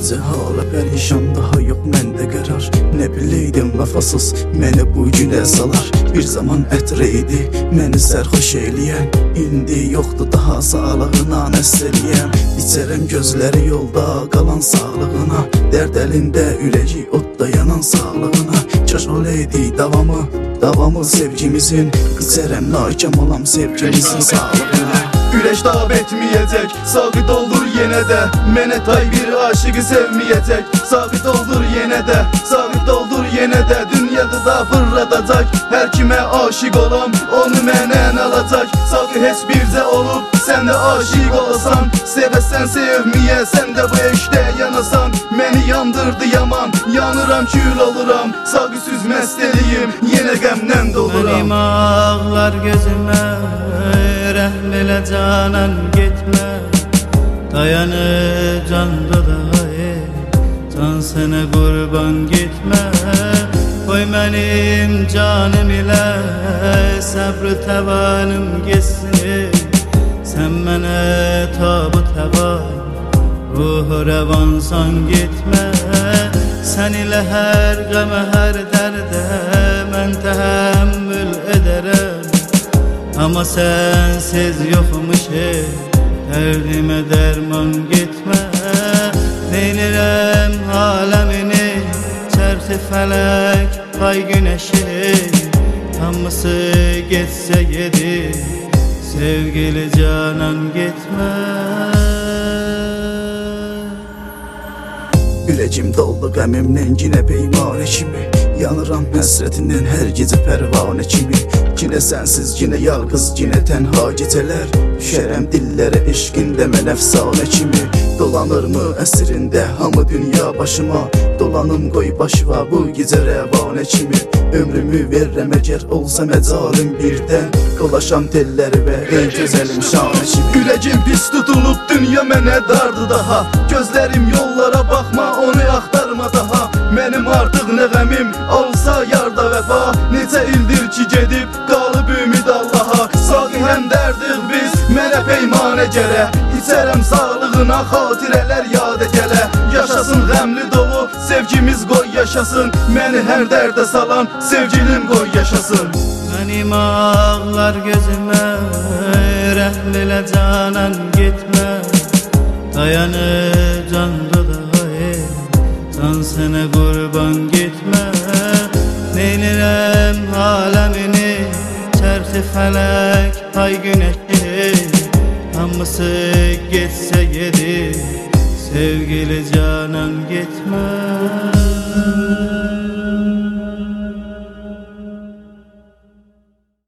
Necə hala pərişan, daha yox məndə qərar. Nə biləydim vəfasız məni bu günə salar. Bir zaman ətri idi məni sərxoş eləyən, indi yoxdur daha sağlığına nəsr eləyən. İçərəm gözləri yolda qalan sağlığına, dərd əlində ürəyi odda yanan sağlığına. Kaş olaydı davamı sevgimizin, İçərəm naikəm olam sevgimizin sağlığına. Güneş dağ etmeyecek, sabit olur yine de. Mene tay bir aşığı sevmeyecek, sabit olur yine de, sabit olur yine de. Dünyada da fırlatacak, her kime aşık olam onu menen alacak. Sakı heç bircə olub, sen de aşık olasan, sevesen sevmeye, sen de bu eşte yanasan. Məni yandırdı yaman, yanıram kül oluram. Sakısız mesteliyim, yine qəmdən doluram. Mənim ağlar gözümə, rəhm elə canan getmə. Dayanır canda da can sənə qurban getmə. Qoy mənim canım ilə səbr təvanım geçsin. Sən mənə tabı təvan, ruhu rəvansan getmə. Sən ilə hər qəmə, hər dərdə mən təhəmmül edərəm. Ama sensiz yokmuş derdime derman gitme. Neynirəm aləmini, çərxi fələk, ay güneşi. Hamısı geçse gedir, sevgili canan gitme. Ürəcim doldu qəmimdən yine peymane kimi. Yanıram həsrətindən hər gecə pərvanə kimi. Yine sensiz, yine yalqız, yine tənha gecələr. Düşərəm dillərə eşqində mən əfsanə kimi. Dolanır mı əsrində hamı dünya başıma, dolanım qoy başıma bu gecə rəvanə kimi. Ömrümü verrəm əgər olsa məcalim birdən, dolaşam telləri və ey gözəlim şanə kimi. Ürəcim pis tutulub dünya mənə dardı daha, gözlərim yollara baxma onu axtarma daha. Mənim artıq nəğəmim olsa yarda vəfa, neçə ildir ki gedib qalıb ümid Allaha. Saqi həmdərdik biz mənə peymanə gələ, İçərəm sağlığına xatirələr yad gələ. Yaşasın qəmli dolu sevgimiz qoy yaşasın, məni hər dərdə salan sevgilim qoy yaşasın. Mənim ağlar gözümə, rəhm elə canan getmə. Dayanır canda da can sənə qurban getmə. Neynirəm aləmini, çərxi fələk, ay güneşi. Hamısı geçse gedir, sevgili canan gitme.